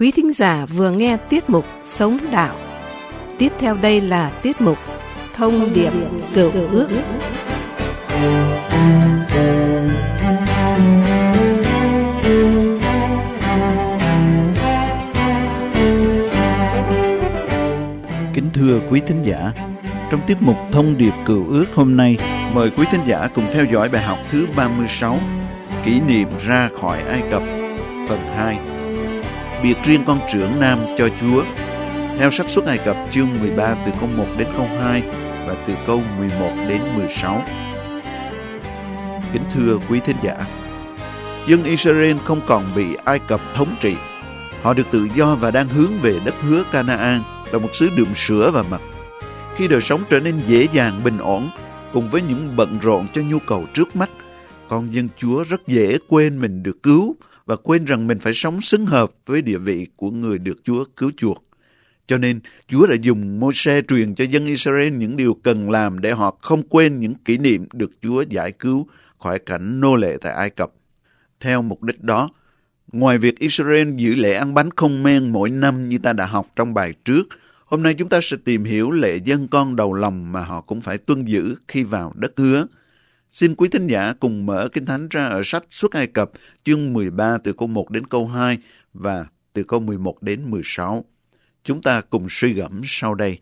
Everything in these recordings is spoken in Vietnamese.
Quý thính giả vừa nghe tiết mục Sống Đạo. Tiếp theo đây là tiết mục Thông điệp Cựu Ước. Kính thưa quý thính giả, trong tiết mục Thông điệp Cựu Ước hôm nay, mời quý thính giả cùng theo dõi bài học thứ 36, Kỷ niệm ra khỏi Ai Cập, phần 2. Biệt riêng con trưởng nam cho Chúa, theo sách Xuất Ai Cập chương 13 từ câu 1 đến câu 2 và từ câu 11 đến 16. Kính thưa quý thính giả, dân Israel không còn bị Ai Cập thống trị. Họ được tự do và đang hướng về đất hứa Canaan, là một xứ đượm sữa và mật. Khi đời sống trở nên dễ dàng, bình ổn, cùng với những bận rộn cho nhu cầu trước mắt, con dân Chúa rất dễ quên mình được cứu và quên rằng mình phải sống xứng hợp với địa vị của người được Chúa cứu chuộc. Cho nên, Chúa đã dùng Môi-se truyền cho dân Israel những điều cần làm để họ không quên những kỷ niệm được Chúa giải cứu khỏi cảnh nô lệ tại Ai Cập. Theo mục đích đó, ngoài việc Israel giữ lễ ăn bánh không men mỗi năm như ta đã học trong bài trước, hôm nay chúng ta sẽ tìm hiểu lễ dâng con đầu lòng mà họ cũng phải tuân giữ khi vào đất hứa. Xin quý thính giả cùng mở Kinh Thánh ra ở sách Xuất Ai Cập chương 13 từ câu 1 đến câu 2 và từ câu 11 đến 16. Chúng ta cùng suy gẫm sau đây.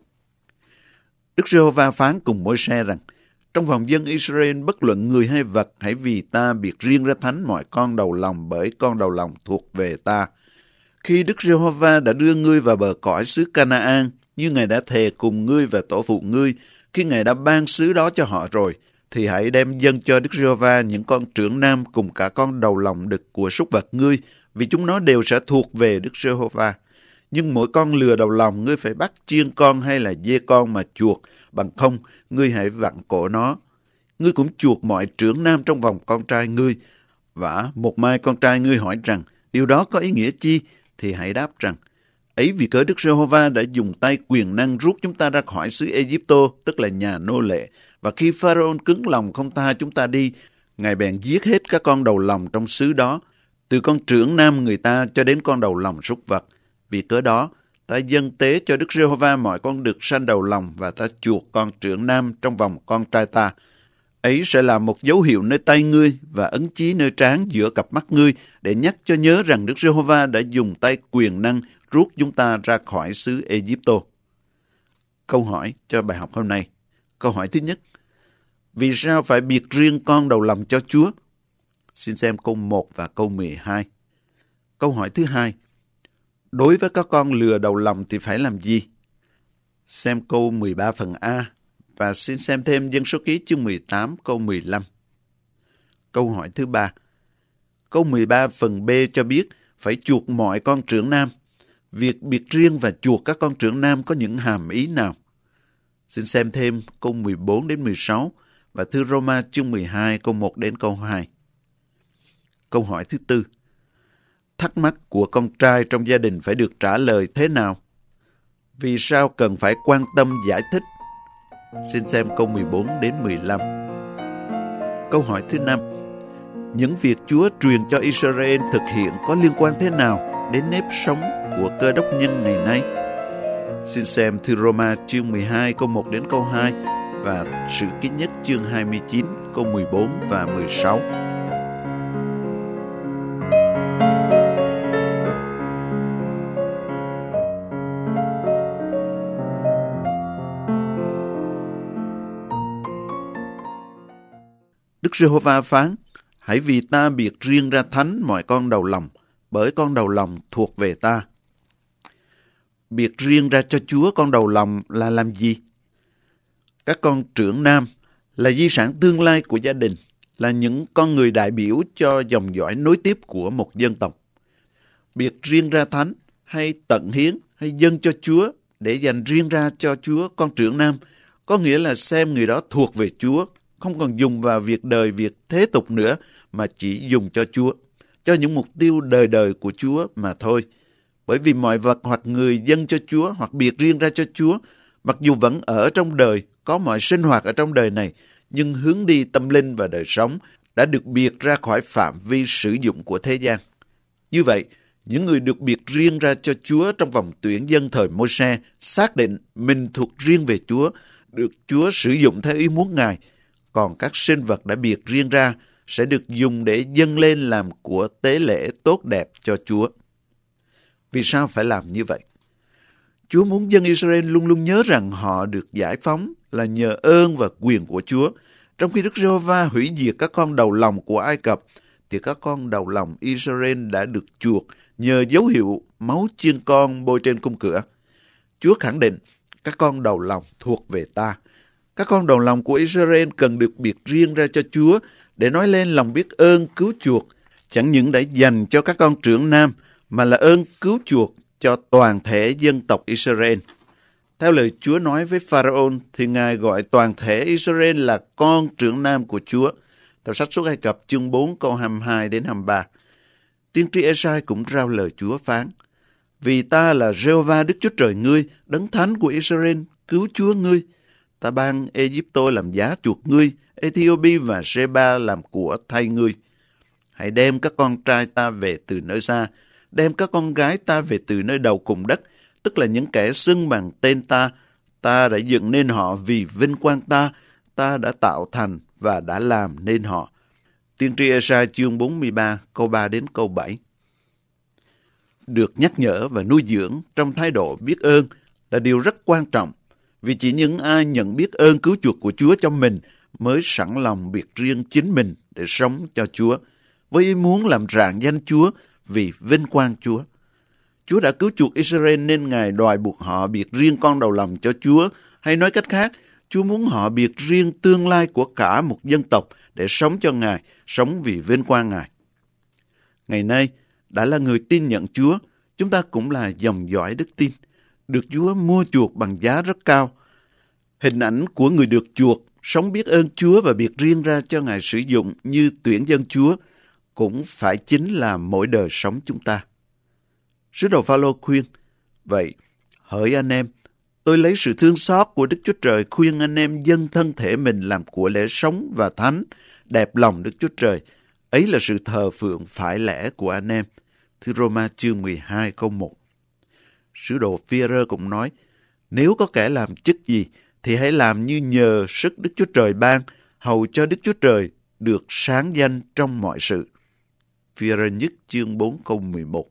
Đức Giê-hô-va phán cùng Môi-se rằng: trong vòng dân Israel, bất luận người hay vật, hãy vì ta biệt riêng ra thánh mọi con đầu lòng, bởi con đầu lòng thuộc về ta. Khi Đức Giê-hô-va đã đưa ngươi vào bờ cõi xứ Canaan, như Ngài đã thề cùng ngươi và tổ phụ ngươi, khi Ngài đã ban xứ đó cho họ rồi, thì hãy đem dâng cho Đức Giê-hô-va những con trưởng nam cùng cả con đầu lòng đực của súc vật ngươi, vì chúng nó đều sẽ thuộc về Đức Giê-hô-va. Nhưng mỗi con lừa đầu lòng ngươi phải bắt chiên con hay là dê con mà chuộc, bằng không ngươi hãy vặn cổ nó. Ngươi cũng chuộc mọi trưởng nam trong vòng con trai ngươi. Và một mai con trai ngươi hỏi rằng: điều đó có ý nghĩa chi? Thì hãy đáp rằng: ấy vì cớ Đức Giê-hô-va đã dùng tay quyền năng rút chúng ta ra khỏi xứ Ê-díp-tô, tức là nhà nô lệ. Và khi Pharaoh cứng lòng không tha chúng ta đi, Ngài bèn giết hết các con đầu lòng trong xứ đó, từ con trưởng nam người ta cho đến con đầu lòng súc vật. Vì cớ đó, ta dâng tế cho Đức Giê-hô-va mọi con đực sanh đầu lòng, và ta chuộc con trưởng nam trong vòng con trai ta. Ấy sẽ là một dấu hiệu nơi tay ngươi và ấn chí nơi trán giữa cặp mắt ngươi, để nhắc cho nhớ rằng Đức Giê-hô-va đã dùng tay quyền năng rút chúng ta ra khỏi xứ Ê-díp-tô. Câu hỏi cho bài học hôm nay. Câu hỏi thứ nhất: vì sao phải biệt riêng con đầu lòng cho Chúa? Xin xem câu 1 và câu 12. Câu hỏi thứ hai: đối với các con lừa đầu lòng thì phải làm gì? Xem câu 13 phần A và xin xem thêm Dân Số Ký chương 18 câu 15. Câu hỏi thứ ba: câu 13 phần B cho biết phải chuộc mọi con trưởng nam. Việc biệt riêng và chuộc các con trưởng nam có những hàm ý nào? Xin xem thêm câu 14 đến 16 và thư Roma chương 12 câu 1 đến câu 2. Câu hỏi thứ tư: thắc mắc của con trai trong gia đình phải được trả lời thế nào? Vì sao cần phải quan tâm giải thích? Xin xem câu 14 đến 15. Câu hỏi thứ 5: những việc Chúa truyền cho Israel thực hiện có liên quan thế nào đến nếp sống của Cơ Đốc nhân ngày nay? Xin xem thư Roma chương 12 câu 1 đến câu 2 và Sử Ký Nhất chương 29 câu 14 và 16. Đức Giê-hô-va phán: hãy vì ta biệt riêng ra thánh mọi con đầu lòng, bởi con đầu lòng thuộc về ta. Biệt riêng ra cho Chúa con đầu lòng là làm gì? Các con trưởng nam là di sản tương lai của gia đình, là những con người đại biểu cho dòng dõi nối tiếp của một dân tộc. Biệt riêng ra thánh hay tận hiến hay dâng cho Chúa để dành riêng ra cho Chúa con trưởng nam có nghĩa là xem người đó thuộc về Chúa, không còn dùng vào việc đời, việc thế tục nữa, mà chỉ dùng cho Chúa, cho những mục tiêu đời đời của Chúa mà thôi. Bởi vì mọi vật hoặc người dâng cho Chúa hoặc biệt riêng ra cho Chúa, mặc dù vẫn ở trong đời, có mọi sinh hoạt ở trong đời này, nhưng hướng đi tâm linh và đời sống đã được biệt ra khỏi phạm vi sử dụng của thế gian. Như vậy, Những người được biệt riêng ra cho Chúa trong vòng tuyển dân thời Môi-se xác định mình thuộc riêng về Chúa, được Chúa sử dụng theo ý muốn Ngài. Còn các sinh vật đã biệt riêng ra sẽ được dùng để dâng lên làm của tế lễ tốt đẹp cho Chúa. Vì sao phải làm như vậy? Chúa muốn dân Israel luôn luôn nhớ rằng họ được giải phóng là nhờ ơn và quyền của Chúa. Trong khi Đức Giê-hô-va hủy diệt các con đầu lòng của Ai Cập, thì các con đầu lòng Israel đã được chuộc nhờ dấu hiệu máu chiên con bôi trên khung cửa. Chúa khẳng định, các con đầu lòng thuộc về ta. Các con đầu lòng của Israel cần được biệt riêng ra cho Chúa để nói lên lòng biết ơn cứu chuộc, chẳng những để dành cho các con trưởng nam, mà là ơn cứu chuộc cho toàn thể dân tộc Israel. Theo lời Chúa nói với Pharaoh, thì Ngài gọi toàn thể Israel là con trưởng nam của Chúa. Theo sách Xuất Ai Cập chương 4 câu 22 đến 23. Tiên tri Ê-sai cũng rao lời Chúa phán: Vì ta là Giê-hô-va Đức Chúa Trời ngươi, đấng thánh của Israel, cứu Chúa ngươi. Ta ban Ê-díp-tô làm giá chuộc ngươi, Ê-thi-ô-pi và Sê-ba làm của thay ngươi. Hãy đem các con trai ta về từ nơi xa, đem các con gái ta về từ nơi đầu cùng đất, tức là những kẻ xưng bằng tên ta. Ta đã dựng nên họ vì vinh quang ta, ta đã tạo thành và đã làm nên họ. Tiên tri Ê-sai chương 43 câu 3 đến câu 7. Được nhắc nhở và nuôi dưỡng trong thái độ biết ơn là điều rất quan trọng, vì chỉ những ai nhận biết ơn cứu chuộc của Chúa cho mình mới sẵn lòng biệt riêng chính mình để sống cho Chúa, với ý muốn làm rạng danh Chúa vì vinh quang Chúa. Chúa đã cứu chuộc Israel nên Ngài đòi buộc họ biệt riêng con đầu lòng cho Chúa, hay nói cách khác, Chúa muốn họ biệt riêng tương lai của cả một dân tộc để sống cho Ngài, sống vì vinh quang Ngài. Ngày nay, đã là người tin nhận Chúa, chúng ta cũng là dòng dõi đức tin, được Chúa mua chuộc bằng giá rất cao. Hình ảnh của người được chuộc, sống biết ơn Chúa và biệt riêng ra cho Ngài sử dụng như tuyển dân Chúa, cũng phải chính là mỗi đời sống chúng ta. Sứ đồ Phao-lô khuyên: Vậy, hỡi anh em, tôi lấy sự thương xót của Đức Chúa Trời khuyên anh em dâng thân thể mình làm của lễ sống và thánh, đẹp lòng Đức Chúa Trời. Ấy là sự thờ phượng phải lẽ của anh em. Thư Rô-ma chương 12 câu 1. Sứ đồ Phi-e-rơ cũng nói: Nếu có kẻ làm chức gì, thì hãy làm như nhờ sức Đức Chúa Trời ban, hầu cho Đức Chúa Trời được sáng danh trong mọi sự. Phi-e-rơ nhất chương 4 câu 11.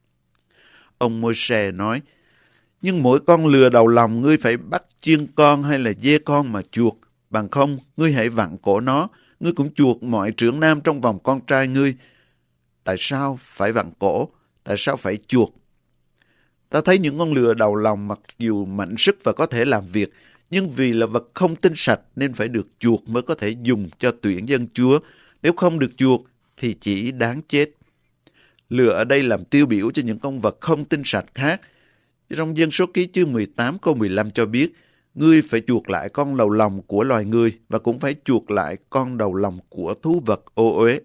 Ông Môi-se nói: Nhưng mỗi con lừa đầu lòng ngươi phải bắt chiên con hay là dê con mà chuộc, bằng không ngươi hãy vặn cổ nó, ngươi cũng chuộc mọi trưởng nam trong vòng con trai ngươi. Tại sao phải vặn cổ? Tại sao phải chuộc? Ta thấy những con lừa đầu lòng mặc dù mạnh sức và có thể làm việc, nhưng vì là vật không tinh sạch nên phải được chuộc mới có thể dùng cho tuyển dân Chúa. Nếu không được chuộc thì chỉ đáng chết. Lừa ở đây làm tiêu biểu cho những con vật không tinh sạch khác. Trong Dân Số Ký chương 18 câu 15 cho biết, ngươi phải chuộc lại con đầu lòng của loài người và cũng phải chuộc lại con đầu lòng của thú vật ô uế.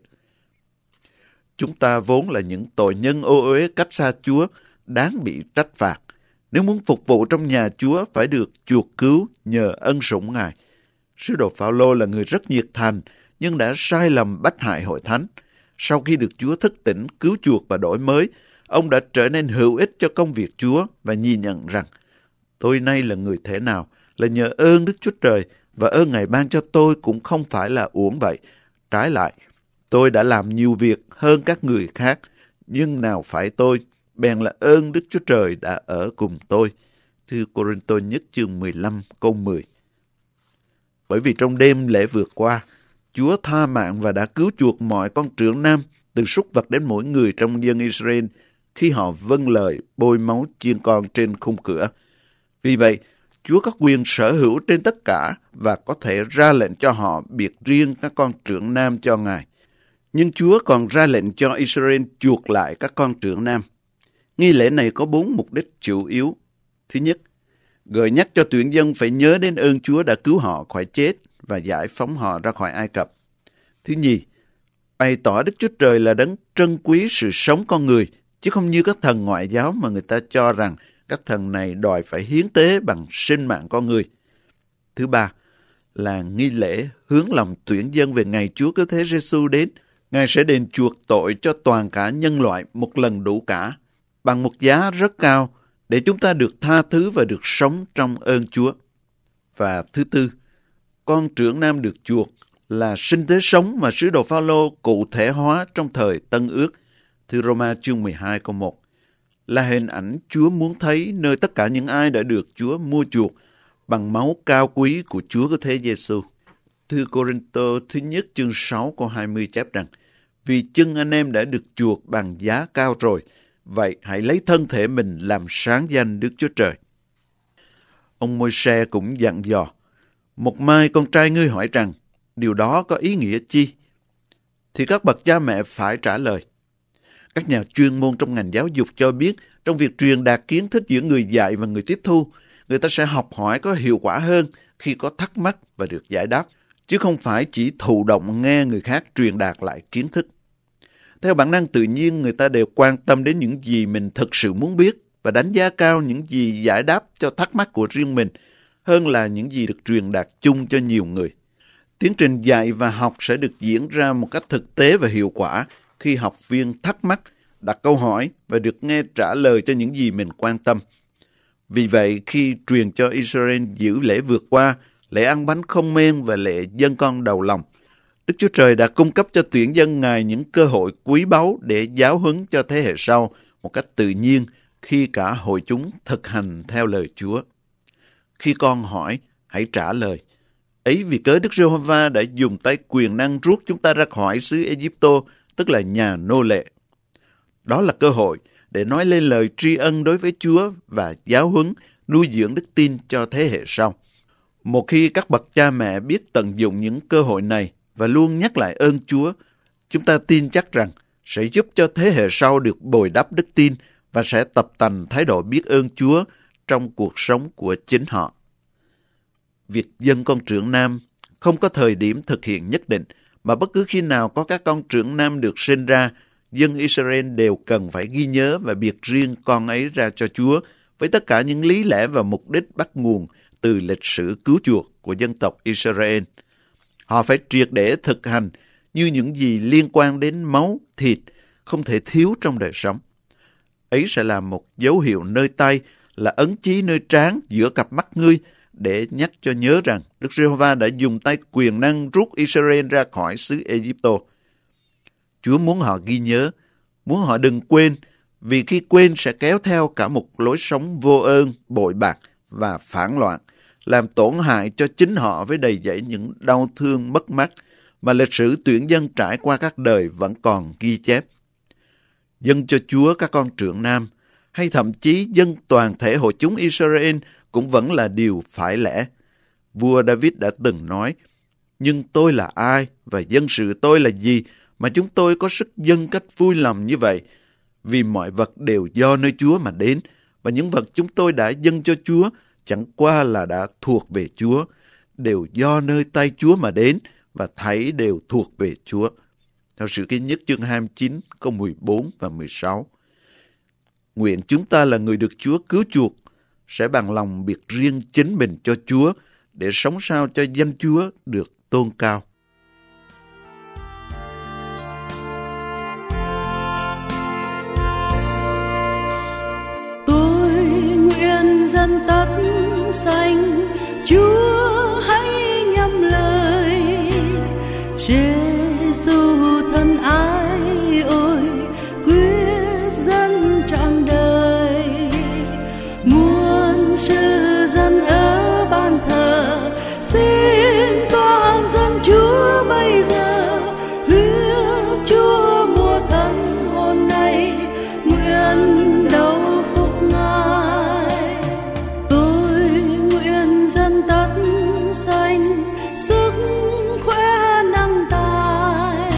Chúng ta vốn là những tội nhân ô uế cách xa Chúa, đáng bị trách phạt. Nếu muốn phục vụ trong nhà Chúa phải được chuộc cứu nhờ ân sủng Ngài. Sứ đồ Phao-lô là người rất nhiệt thành, nhưng đã sai lầm bách hại hội thánh. Sau khi được Chúa thức tỉnh, cứu chuộc và đổi mới, ông đã trở nên hữu ích cho công việc Chúa và nhìn nhận rằng, tôi nay là người thế nào, là nhờ ơn Đức Chúa Trời, và ơn Ngài ban cho tôi cũng không phải là uổng vậy. Trái lại, tôi đã làm nhiều việc hơn các người khác, nhưng nào phải tôi, bèn là ơn Đức Chúa Trời đã ở cùng tôi. Thư Cô-rinh-tô nhất chương 15 câu 10. Bởi vì trong đêm lễ vượt qua, Chúa tha mạng và đã cứu chuộc mọi con trưởng nam, từ súc vật đến mỗi người trong dân Israel, khi họ vâng lời bôi máu chiên con trên khung cửa. Vì vậy, Chúa có quyền sở hữu trên tất cả và có thể ra lệnh cho họ biệt riêng các con trưởng nam cho Ngài. Nhưng Chúa còn ra lệnh cho Israel chuộc lại các con trưởng nam. Nghi lễ này có 4 mục đích chủ yếu. Thứ nhất, gợi nhắc cho tuyển dân phải nhớ đến ơn Chúa đã cứu họ khỏi chết và giải phóng họ ra khỏi Ai Cập. Thứ nhì, bày tỏ Đức Chúa Trời là đấng trân quý sự sống con người, chứ không như các thần ngoại giáo mà người ta cho rằng các thần này đòi phải hiến tế bằng sinh mạng con người. Thứ ba, là nghi lễ hướng lòng tuyển dân về ngày Chúa Cứu Thế Giê-xu đến. Ngài sẽ đền chuộc tội cho toàn cả nhân loại một lần đủ cả. bằng một giá rất cao để chúng ta được tha thứ và được sống trong ơn Chúa. Và thứ tư, con trưởng nam được chuộc là sinh thế sống mà sứ đồ Phao-lô cụ thể hóa trong thời Tân Ước, thư Roma chương 12 câu 1, là hình ảnh Chúa muốn thấy nơi tất cả những ai đã được Chúa mua chuộc bằng máu cao quý của Chúa có thế Giê-xu. Thư Cô-rinh-tô thứ nhất chương 6 câu 20 chép rằng, vì chưng anh em đã được chuộc bằng giá cao rồi, vậy hãy lấy thân thể mình làm sáng danh Đức Chúa Trời. Ông Môi-se cũng dặn dò, một mai con trai ngươi hỏi rằng, điều đó có ý nghĩa chi? Thì các bậc cha mẹ phải trả lời. Các nhà chuyên môn trong ngành giáo dục cho biết, trong việc truyền đạt kiến thức giữa người dạy và người tiếp thu, người ta sẽ học hỏi có hiệu quả hơn khi có thắc mắc và được giải đáp, chứ không phải chỉ thụ động nghe người khác truyền đạt lại kiến thức. Theo bản năng tự nhiên, người ta đều quan tâm đến những gì mình thực sự muốn biết và đánh giá cao những gì giải đáp cho thắc mắc của riêng mình hơn là những gì được truyền đạt chung cho nhiều người. Tiến trình dạy và học sẽ được diễn ra một cách thực tế và hiệu quả khi học viên thắc mắc, đặt câu hỏi và được nghe trả lời cho những gì mình quan tâm. Vì vậy, khi truyền cho Israel giữ lễ vượt qua, lễ ăn bánh không men và lễ dâng con đầu lòng, Đức Chúa Trời đã cung cấp cho tuyển dân Ngài những cơ hội quý báu để giáo huấn cho thế hệ sau một cách tự nhiên khi cả hội chúng thực hành theo lời Chúa. Khi con hỏi, hãy trả lời. Ấy vì cớ Đức Giê-hô-va đã dùng tay quyền năng rút chúng ta ra khỏi xứ Ê-díp-tô, tức là nhà nô lệ. Đó là cơ hội để nói lên lời tri ân đối với Chúa và giáo huấn, nuôi dưỡng đức tin cho thế hệ sau. Một khi các bậc cha mẹ biết tận dụng những cơ hội này và luôn nhắc lại ơn Chúa, chúng ta tin chắc rằng sẽ giúp cho thế hệ sau được bồi đắp đức tin và sẽ tập tành thái độ biết ơn Chúa trong cuộc sống của chính họ. Việc dâng con trưởng nam không có thời điểm thực hiện nhất định, mà bất cứ khi nào có các con trưởng nam được sinh ra, dân Israel đều cần phải ghi nhớ và biệt riêng con ấy ra cho Chúa với tất cả những lý lẽ và mục đích bắt nguồn từ lịch sử cứu chuộc của dân tộc Israel. Họ phải triệt để thực hành như những gì liên quan đến máu, thịt, không thể thiếu trong đời sống. Ấy sẽ là một dấu hiệu nơi tay, là ấn chí nơi trán giữa cặp mắt ngươi, để nhắc cho nhớ rằng Đức Giê-hô-va đã dùng tay quyền năng rút Israel ra khỏi xứ Ê-díp-tô. Chúa muốn họ ghi nhớ, muốn họ đừng quên, vì khi quên sẽ kéo theo cả một lối sống vô ơn, bội bạc và phản loạn, làm tổn hại cho chính họ với đầy dẫy những đau thương mất mát mà lịch sử tuyển dân trải qua các đời vẫn còn ghi chép. Dâng cho Chúa các con trưởng nam, hay thậm chí dâng toàn thể hội chúng Israel cũng vẫn là điều phải lẽ. Vua David đã từng nói, nhưng tôi là ai và dân sự tôi là gì mà chúng tôi có sức dâng cách vui lòng như vậy? Vì mọi vật đều do nơi Chúa mà đến, và những vật chúng tôi đã dâng cho Chúa chẳng qua là đã thuộc về Chúa, đều do nơi tay Chúa mà đến, và thảy đều thuộc về Chúa. Theo Sử Ký Nhất chương 29, câu 14 và 16. Nguyện chúng ta là người được Chúa cứu chuộc, sẽ bằng lòng biệt riêng chính mình cho Chúa, để sống sao cho danh Chúa được tôn cao. Tôi nguyện dâng tất sanh Chúa, hãy nhắm lời Giê-xu thân ái ơi, quyết dâng trọn đời. Muôn sự dân ở ban thờ, xin con dân Chúa bây giờ. Huyết Chúa mua thân hôm nay, nguyện đầu phục Ngài. Tôi nguyện dâng tất sanh sức khỏe năng tài,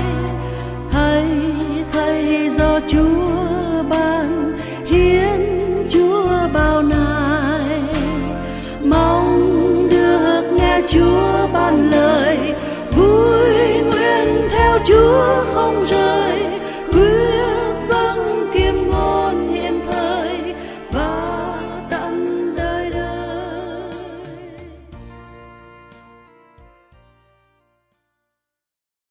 thầy do Chúa ban, hiến Chúa bao nài. Mong được nghe Chúa ban lời, vui nguyện theo Chúa không rời.